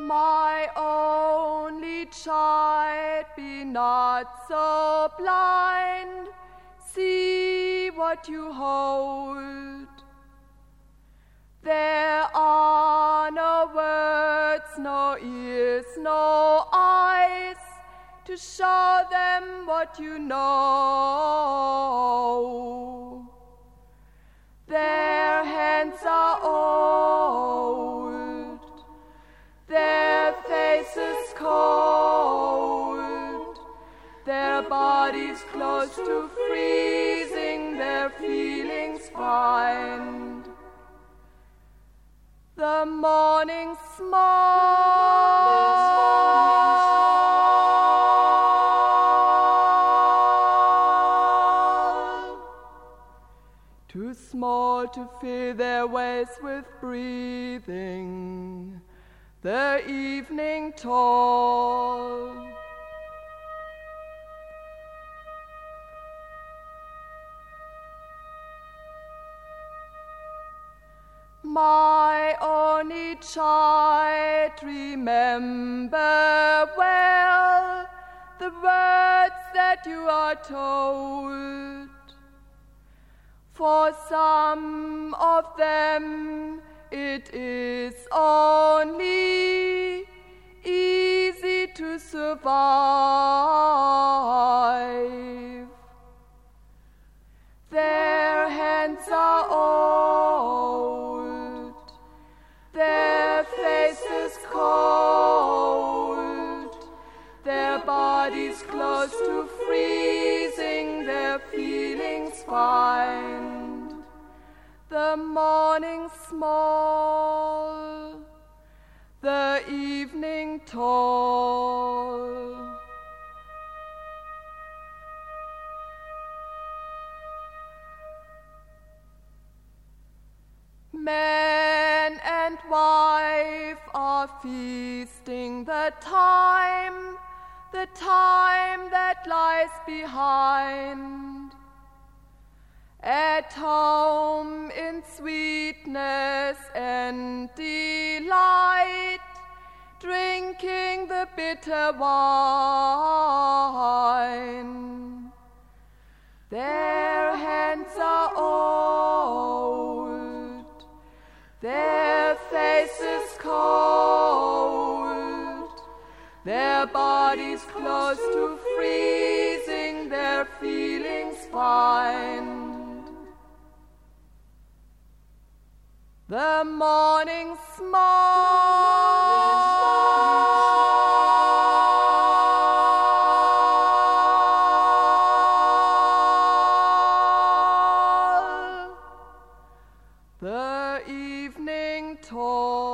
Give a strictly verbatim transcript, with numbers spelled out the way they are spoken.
My only child, be not so blind, see what you hold. There are no words, no ears, no eyes, to show them what you know. Their hands are old, their faces cold, their bodies close to freezing, their feelings bind. The morning small, too small to fill their ways with breathing, the evening tall. My only child, remember well the words that you are told. For some of them it is only easy to survive. Their hands are old, their faces cold, their bodies close to freezing, their feelings find. The morning small, the evening tall. Man and wife are feasting the time, the time that lies behind. At home in sweetness and delight, drinking the bitter wine. Their hands are old, their faces cold, their bodies close to freezing, their feelings find. The morning small, the evening tall.